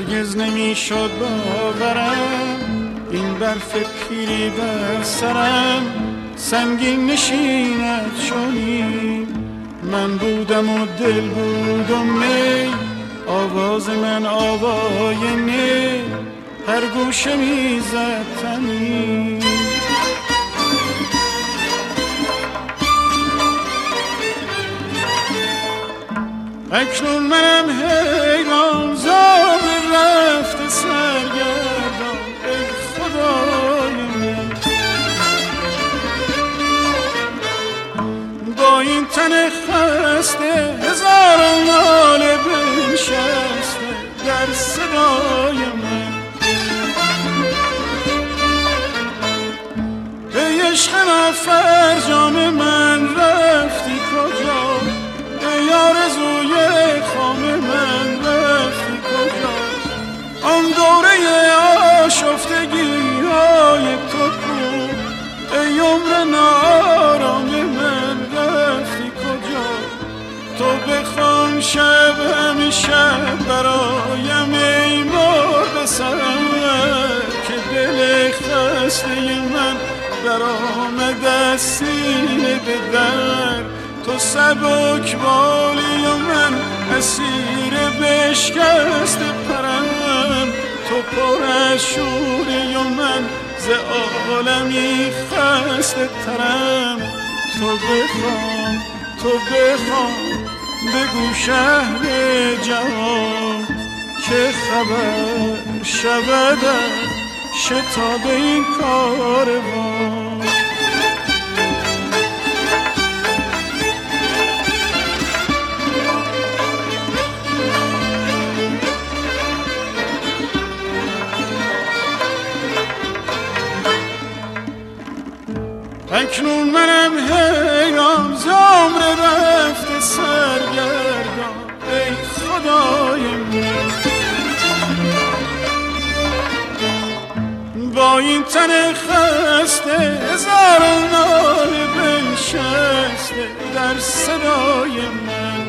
هرگز نمیشد باورم این برف پیری بر سرم سنگین نشیند چونین. من بودم و دل بود و می، آواز من آواینه هر گوشه میزد تنین. اکنون منم حیران زار رفته سرگردان ای خدای من. با این تن خسته هزاران ناله بنشسته در صدای من. ای عشق نافرجام من رفتی کجا؟ ای آرزوی خام من رفتی کجا؟ آن دوره آشفتگی های تو کو؟ ای عمر نارام من رفتی کجا؟ تو بخوان شب همیشه برایم ای مرد سرم که دل خسته من در آمده سینه به در. تو سبک بالی و من اسیر بشکست پرم. تو پر از شوری و من ز عالمی خسته ترم. تو بخوام بگو شهر جهان که خبر شود از شتاب این کاروان. اکنون منم حیران زمر رفته سرگردان ای خدای من. با این تن خسته هزاران ناله بنشسته در صدای من.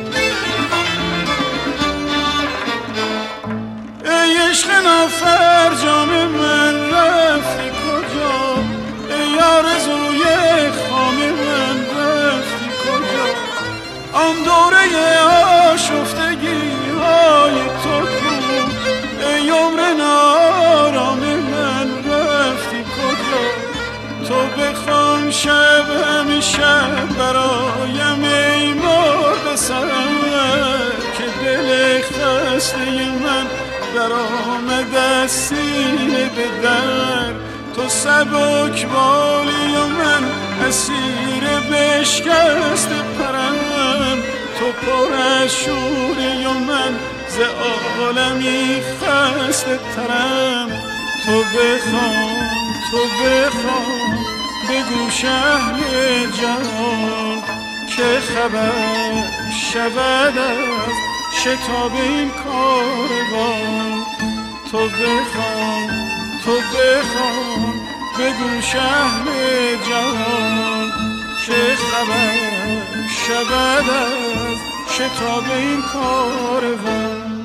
ای عشق نافرجام من رفتی کجا؟ ای آرزوی خام من رفتی کجا؟ آن دوره آشفتگی های تو کو؟ ای عمر نارام من رفتی کجا؟ تو بخوان شب همیشه برایم ای مرد سرم که دل خسته من در آمده سینه به در. تو سبک بالی و من اسیر بشکست پرم. تو پر از شوری و من ز عالمی خسته ترم. تو بخوام بگو شهر جهان که خبر شود از شتاب این کاروان. تو بخوام بگو شهر جهان که خبر شود از شتاب این کاروان.